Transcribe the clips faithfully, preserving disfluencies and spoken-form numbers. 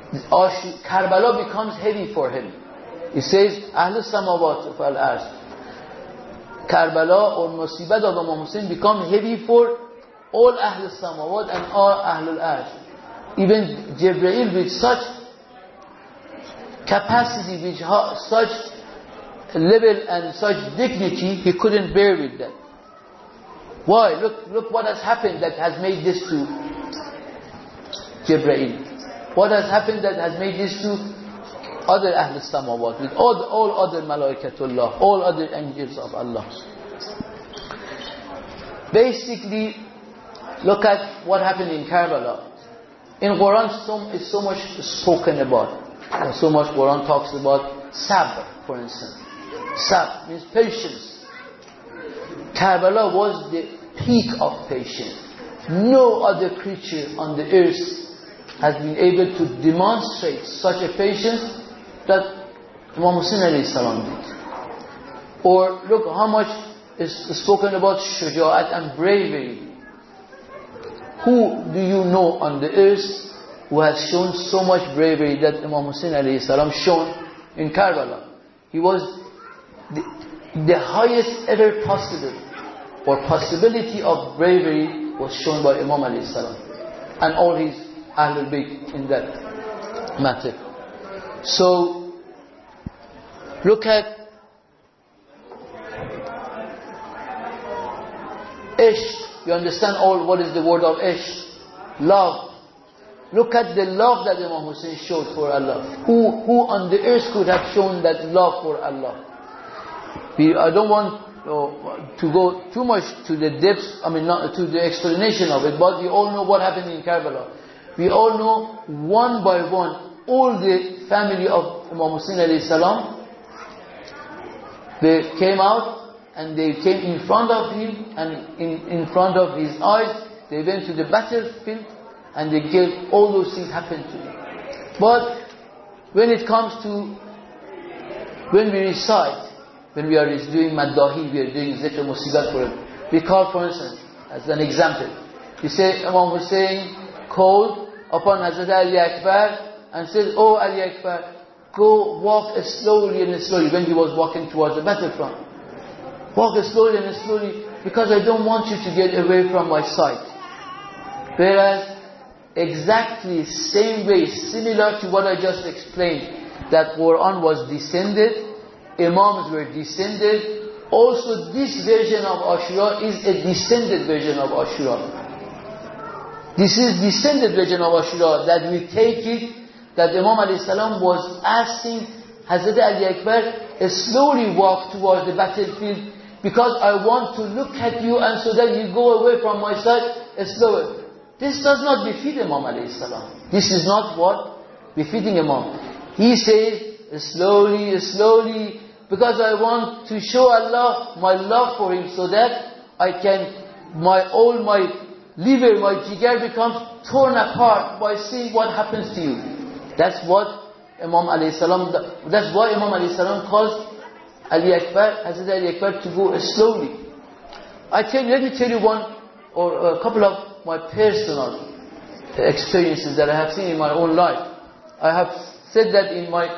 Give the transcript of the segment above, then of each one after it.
Karbala becomes heavy for him. He says, Ahlul Samawat wal Ard. Karbala or Musibat of Imam Hussein become heavy for all Ahlul Samawat and all Ahlul Ard. Even Jibreel with such capacity, with such level and such dignity, he couldn't bear with that. Why? Look, look what has happened that has made this to Jibreel. What has happened that has made this to other Ahlul Samawat, with all, all other Malaikatullah, all other angels of Allah. Basically, look at what happened in Karbala. In Quran, so, is so much spoken about. And so much Quran talks about sabr, for instance. Sabr means patience. Karbala was the peak of patience. No other creature on the earth has been able to demonstrate such a patience that Imam Hussein alayhi salam did. Or look how much is spoken about shuja'at and bravery. Who do you know on the earth who has shown so much bravery that Imam Hussein alayhi salam shown in Karbala? He was the, the highest ever possible or possibility of bravery was shown by Imam alayhi salam and all his Ahlul Bayt in that matter. So look at Ish. You understand all what is the word of Ish? Love. Look at the love that Imam Hussein showed for Allah. Who who on the earth could have shown that love for Allah? We, I don't want uh, to go too much to the depths, I mean not to the explanation of it, but we all know what happened in Karbala. We all know one by one all the family of Imam Hussein alayhi salam, they came out and they came in front of him, and in, in front of his eyes they went to the battlefield and they gave all those things happened to him. But when it comes to when we recite, when we are doing Maddahi, we are doing Zikr Musibat for him, we call, for instance, as an example, we say Imam Hussein called upon Hazrat Ali Akbar and said, "Oh Ali Akbar, go walk slowly and slowly," when he was walking towards the battlefront. Walk slowly and slowly because I don't want you to get away from my sight. Whereas exactly same way, similar to what I just explained, that Quran was descended, Imams were descended, also this version of Ashura is a descended version of Ashura. This is descended version of Ashura, that we take it that Imam alayhi salam was asking Hazrat Ali Akbar slowly walk towards the battlefield because I want to look at you and so that you go away from my sight slower. This does not befit Imam alayhi salam. This is not what befitting Imam. He says slowly, slowly, because I want to show Allah my love for him so that I can, my all my liver, my jigar becomes torn apart by seeing what happens to you. That's what Imam alayhi salam, that's why Imam alayhi salam calls Ali Akbar, Hazrat Ali Akbar, to go slowly. I tell you, let me tell you one or a couple of my personal experiences that I have seen in my own life. I have said that in my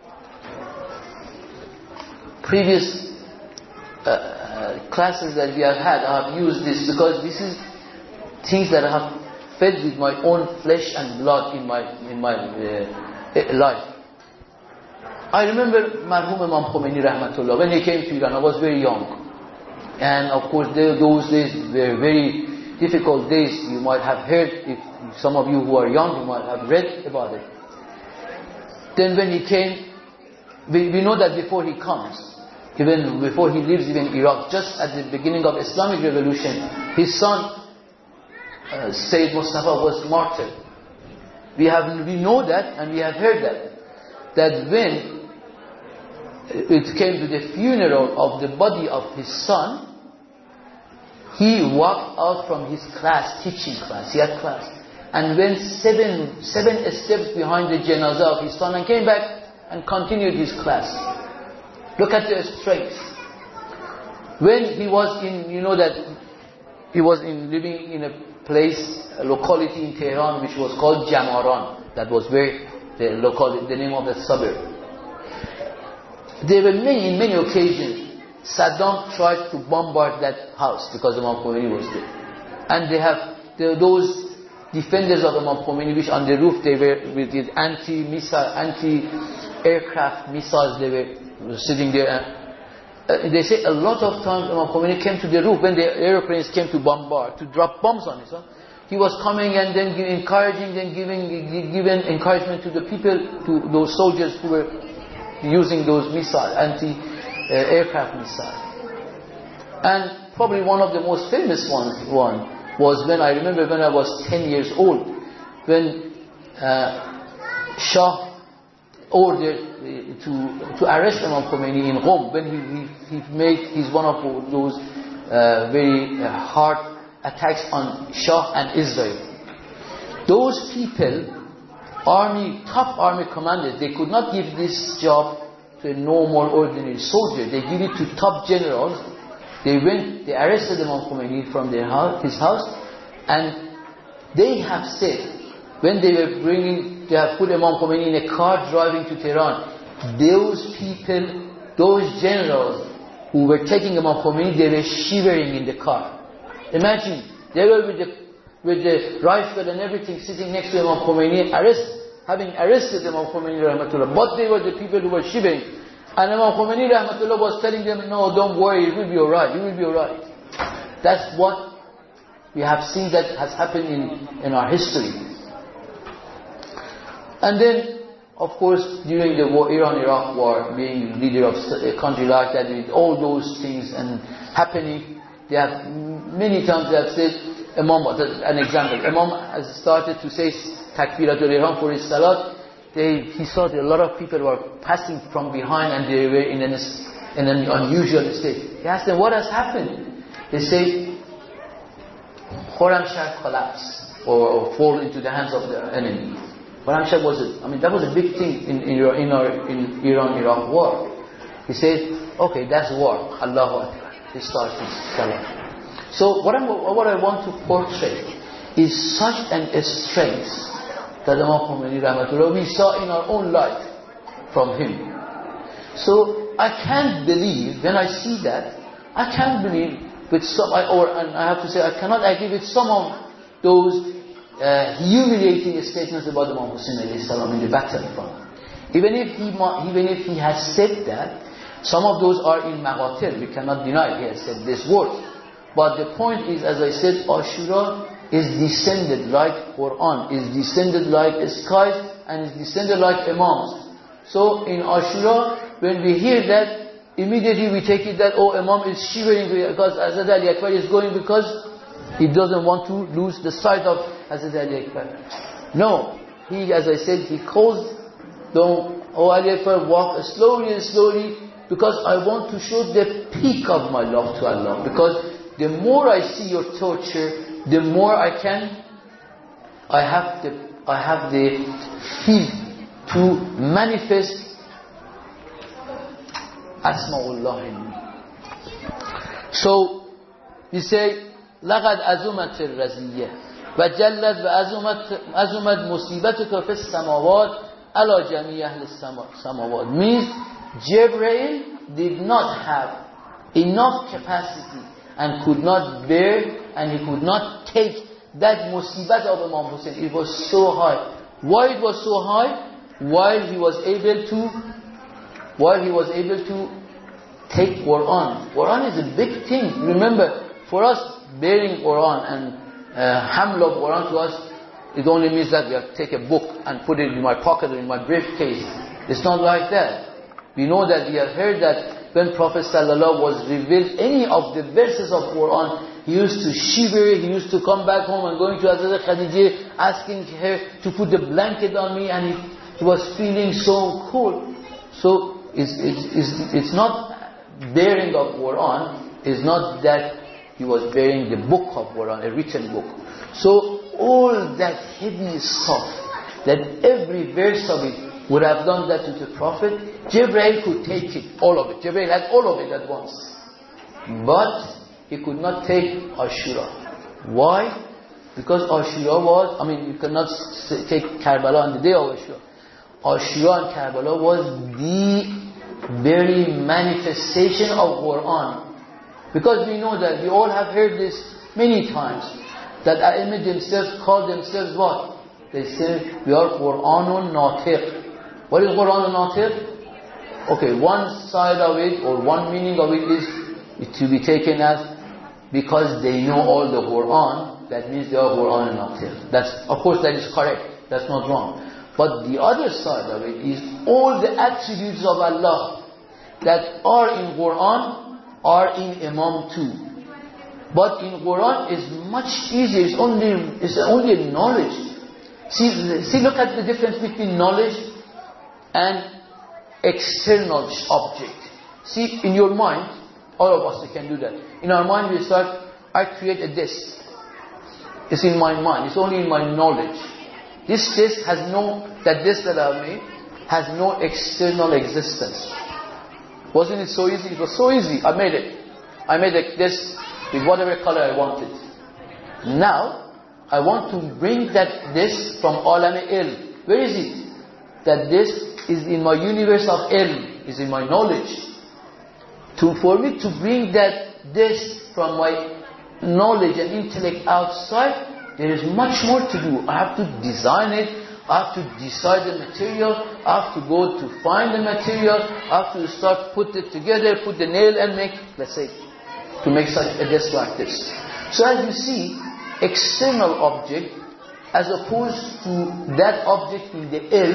previous uh, classes that we have had. I have used this because this is things that I have fed with my own flesh and blood in my in my uh, life. I remember Marhum Imam Khomeini Rahmatullah, when he came to Iran, I was very young. And of course they, those days were very difficult days. You might have heard, if some of you who are young, you might have read about it. Then when he came, we, we know that before he comes, even before he leaves even Iraq, just at the beginning of Islamic revolution, his son uh, Sayyid Mustafa was martyred. We have we know that and we have heard that that when it came to the funeral of the body of his son, he walked out from his class, teaching class, he had class, and went seven seven steps behind the janazah of his son and came back and continued his class. Look at the strength. When he was in, you know that he was in living in a place, a locality in Tehran which was called Jamaran. That was where the local, the name of the suburb. There were many, in many occasions, Saddam tried to bombard that house because Imam Khomeini was there. And they have the, those defenders of Imam Khomeini, which on the roof they were with the anti-missile, anti-aircraft missiles, they were sitting there. Uh, they say a lot of times Imam Khomeini came to the roof when the airplanes came to bombard, to drop bombs on it. So he was coming and then giving, encouraging, then giving, giving encouragement to the people, to those soldiers who were using those missiles, anti-aircraft missiles. And probably one of the most famous ones one was when I remember when I was ten years old, when uh, Shah ordered to to arrest Imam Khomeini in Qom, when he, he, he made he's one of those uh, very uh, hard attacks on Shah and Israel. Those people, army, top army commanders, they could not give this job to a normal, ordinary soldier. They give it to top generals. They went, they arrested Imam Khomeini from their house, his house, and they have said, when they were bringing, they have put Imam Khomeini in a car driving to Tehran, those people, those generals who were taking Imam Khomeini, they were shivering in the car. Imagine, they were with the, with the rifle and everything sitting next to Imam Khomeini, arrest, having arrested Imam Khomeini rahmatullah, but they were the people who were shivering. And Imam Khomeini rahmatullah was telling them, no, don't worry, it will be alright, it will be alright. That's what we have seen that has happened in, in our history. And then, of course, during the war, Iran-Iraq war, being leader of a country like that, with all those things and happening, they have, many times they have said, Imam, an example, Imam has started to say Takbiratul Ihram for his salat. They, he saw that a lot of people were passing from behind and they were in an, in an unusual state. He asked them, what has happened? They say, Khorramshahr collapsed or, or fall into the hands of the enemy. Khorramshahr was, a, I mean, that was a big thing in, in, in our in Iran-Iraq war. He said, okay, that's war. Allahu Akbar. He starts his salah. So what, I'm, what I want to portray is such an a strength that Imam Khomeini rahmatullah, we saw in our own life from him. So I can't believe, when I see that, I can't believe with some, or and I have to say, I cannot agree with some of those uh, humiliating statements about Imam Hussein alayhi salam in the battlefront. Even if he, even if he has said that, some of those are in Maghatir, we cannot deny he has said this word. But the point is, as I said, Ashura is descended like Quran, is descended like skies, and is descended like Imams. So in Ashura, when we hear that, immediately we take it that, oh, Imam is shivering because Hazrat Ali Akbar is going because he doesn't want to lose the sight of Hazrat Ali Akbar. No, he, as I said, he calls them, oh Ali Akbar, walk slowly and slowly because I want to show the peak of my love to Allah. Because the more I see your torture, the more I can, I have the, I have the feel to manifest Asma'ullah in me. So, we say, لَقَدْ أَزُمَتِ الرَّزِيَّةِ وَجَلَّتْ وَأَزُمَتْ أَزُمَتْ مُصِيبَتُكَ فِي السَّمَوَاتِ عَلَى جَمِيعِ أَهْلِ السَّمَوَاتِ means, Jibreel did not have enough capacity and could not bear and he could not take that musibat of Imam Hussein. It was so high. Why it was so high? While he was able to while he was able to take Quran. Quran is a big thing. Remember, for us, bearing Quran and uh, haml of Quran to us, it only means that we have to take a book and put it in my pocket or in my briefcase. It's not like that. We know that we have heard that when Prophet ﷺ was revealed any of the verses of Quran, he used to shiver, he used to come back home and going to Hazrat Khadijah, asking her to put the blanket on me, and he, he was feeling so cold. So it's, it's, it's, it's not bearing of Quran, it's not that he was bearing the book of Quran, a written book. So all that heavy stuff, that every verse of it would have done that to the Prophet, Jibreel could take it, all of it. Jibreel had all of it at once. But he could not take Ashura. Why? Because Ashura was, I mean, you cannot take Karbala on the day of Ashura. Ashura and Karbala was the very manifestation of Quran. Because we know that, we all have heard this many times, that A'imah themselves call themselves what? They say, we are Quranun Natiq. What is Quranun Natiq? Okay, one side of it, or one meaning of it is to be taken as, because they know all the Quran, that means they are Quranun Natiq. That's, of course that is correct, that's not wrong. But the other side of it is all the attributes of Allah that are in Quran are in Imam too. But in Quran is much easier. It's only it's only knowledge. See, see, look at the difference between knowledge and external object. See, in your mind, all of us can do that. In our mind, we start. I create a desk. It's in my mind. It's only in my knowledge. This desk has no. That desk that I made has no external existence. Wasn't it so easy? It was so easy. I made it. I made a desk with whatever color I wanted. Now, I want to bring that desk from Alam Ilm. Where is it? That desk is in my universe of Ilm, is in my knowledge. To, for me to bring that desk from my knowledge and intellect outside, there is much more to do. I have to design it. I have to decide the material. I have to go to find the material. I have to start put it together, put the nail and make, let's say, to make such a desk like this. So as you see, external object as opposed to that object in the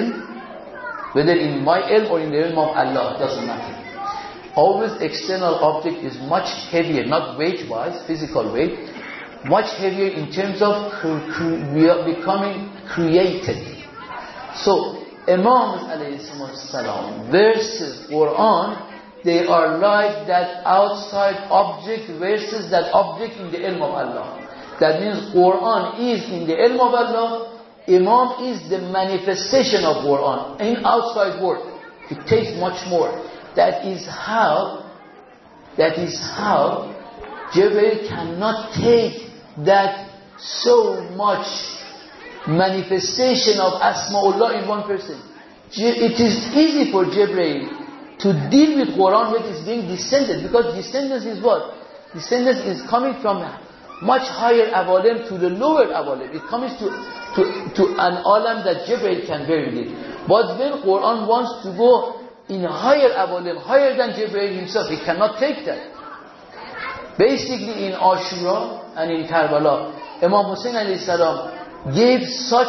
ilm, whether in my ilm or in the ilm of Allah, doesn't matter. Always external object is much heavier, not weight-wise, physical weight, much heavier in terms of cre- cre- we are becoming created. So, Imams alayhi salam versus Quran, they are like that outside object versus that object in the ilm of Allah. That means Quran is in the ilm of Allah, Imam is the manifestation of Quran in outside world. It takes much more. That is how, that is how Jibreel cannot take that so much manifestation of Asma'ullah in one person. It is easy for Jibreel to deal with Quran when it's being descended, because descendance is what? Descendance is coming from much higher awalim to the lower awalim. It comes to, to, to an alam that Jibreel can bear with it. But when Quran wants to go in higher awalim, higher than Jibreel himself, he cannot take that. Basically in Ashura and in Karbala, Imam Hussein alayhi salam gave such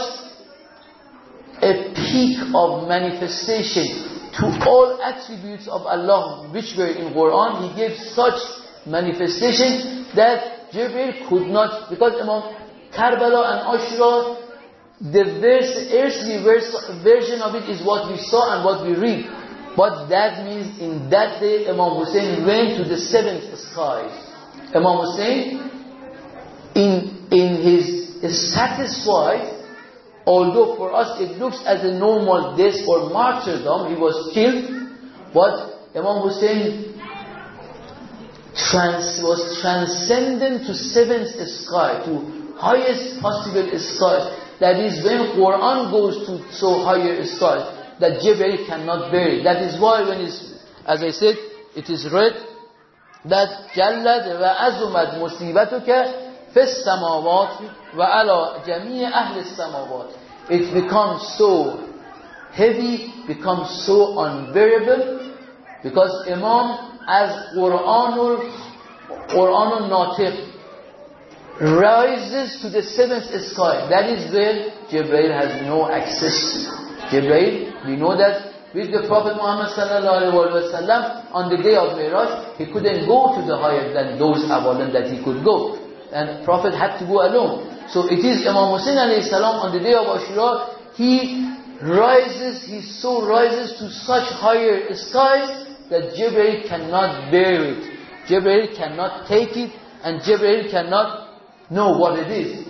a peak of manifestation to all attributes of Allah which were in Quran. He gave such manifestation that Jibreel could not, because Imam Karbala and Ashura, the verse, earthly verse, version of it is what we saw and what we read. But that means in that day Imam Hussein went to the seventh skies. Imam Hussein, in, in his is satisfied, although for us it looks as a normal death or martyrdom, he was killed, but Imam Hussein trans, was transcendent to seventh sky, to highest possible sky. That is when Quran goes to so higher skies, that Jibreel cannot bear it. That is why when it's, as I said, it is read that جَلَّدْ وَأَزُمَدْ مُصِيبَتُكَ فِي السَّمَاوَاتِ وَعَلَى جَمِيعِ أَهْلِ السَّمَاوَاتِ. It becomes so heavy, becomes so unbearable, because Imam as Quranul Quranul Natiq rises to the seventh sky. That is where Jibreel has no access to. Jibreel, we know that with the Prophet Muhammad sallallahu alaihi wasallam on the day of Miraj, he couldn't go to the higher than those awalim that he could go. And Prophet had to go alone. So it is Imam Hussein alayhi salam on the day of Ashura, he rises, he so rises to such higher skies that Jibreel cannot bear it. Jibreel cannot take it, and Jibreel cannot know what it is.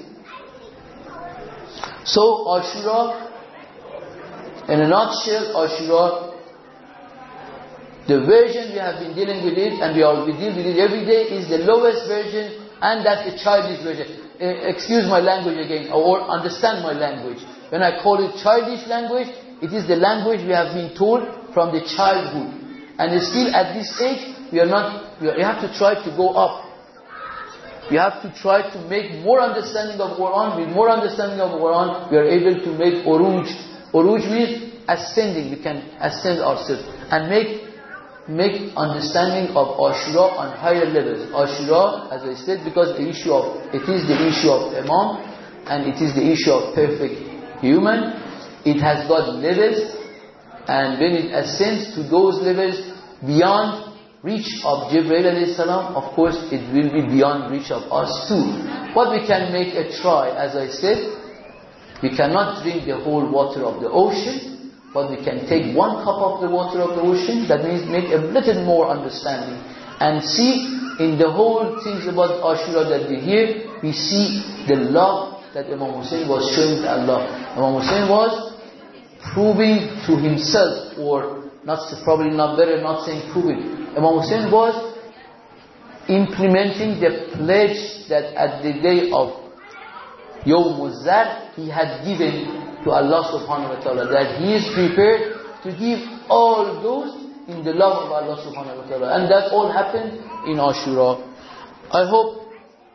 So Ashura, in a nutshell, Ashura, the version we have been dealing with it, and we are we deal with it every day, is the lowest version. And that's a childish version. Uh, excuse my language again, or understand my language. When I call it childish language, it is the language we have been told from the childhood. And still at this age, we are not, we have to try to go up. We have to try to make more understanding of Quran. With more understanding of Quran, we are able to make uruj. Uruj means ascending. We can ascend ourselves and make make understanding of Ashura on higher levels. Ashura, as I said, because the issue of it is the issue of Imam, and it is the issue of perfect human. It has got levels, and when it ascends to those levels beyond reach of Jibreel alayhi salam, of course it will be beyond reach of us too. But we can make a try. As I said, we cannot drink the whole water of the ocean, but we can take one cup of the water of the ocean. That means make a little more understanding. And see, in the whole things about Ashura that we hear, we see the love that Imam Hussein was showing to Allah. Imam Hussein was proving to himself, or not, probably not better, not saying proving. Imam Hussein was implementing the pledge that at the day of Yawm al-Zar he had given to Allah subhanahu wa ta'ala, that he is prepared to give all those in the love of Allah subhanahu wa ta'ala. And that all happened in Ashura. I hope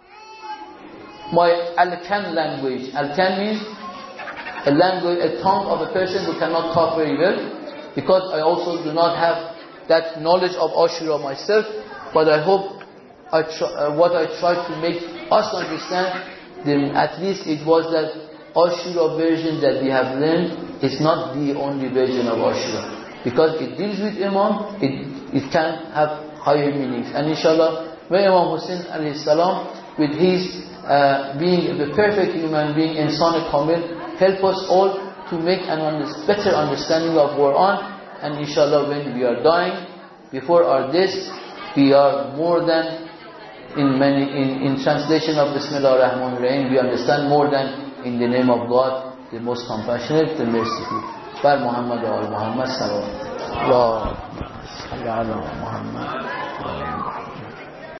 my Al-Kan language, Al-Kan means a language, a tongue of a person who cannot talk very well, because I also do not have that knowledge of Ashura myself, but I hope I try, uh, what I try to make us understand, then at least it was that Ashura version that we have learned is not the only version of Ashura, because it deals with Imam, it, it can have higher meanings. And inshallah, when Imam Hussein alayhi salam, with his uh, being the perfect human being, Insan Kamil, help us all to make an under, better understanding of Quran. And inshallah, when we are dying, before our death, we are more than, in many, in, in translation of Bismillah ar-Rahman ar-Rahim, we understand more than in the name of God, the most compassionate, the merciful. Par Muhammad wa al Muhammad sallallahu alaihi wa sallam.